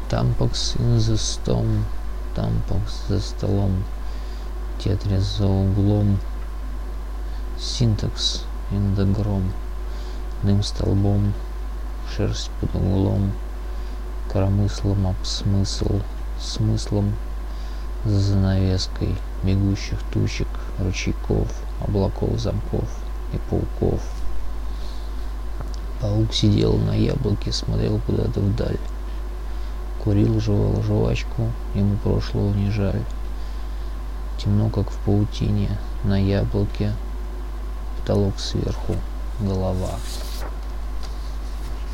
Тампакс in the storm, тампакс за столом, тетрис за углом, синтакс in the гром, дым столбом, шерсть под углом, коромыслом об смысл, смыслом за занавеской бегущих тучек, ручейков, облаков, замков и пауков. Паук сидел на яблоке, смотрел куда-то вдаль. Курил, жевал жвачку, ему прошлого не жаль. Темно, как в паутине, на яблоке, потолок сверху, голова.